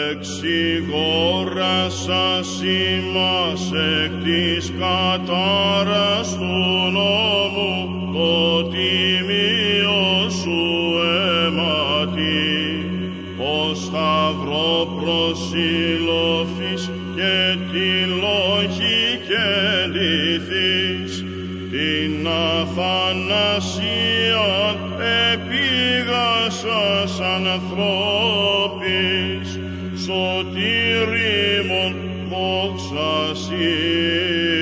εξηγόρασας ημάς εκ της κατάρας του νόμου το τιμίο σου αίματι, ως σταυρό προσήλωφης και τη λογική ντυθείς, την αθανασία επίγασας ανθρώπης, σωτήριμον δόξα σοι.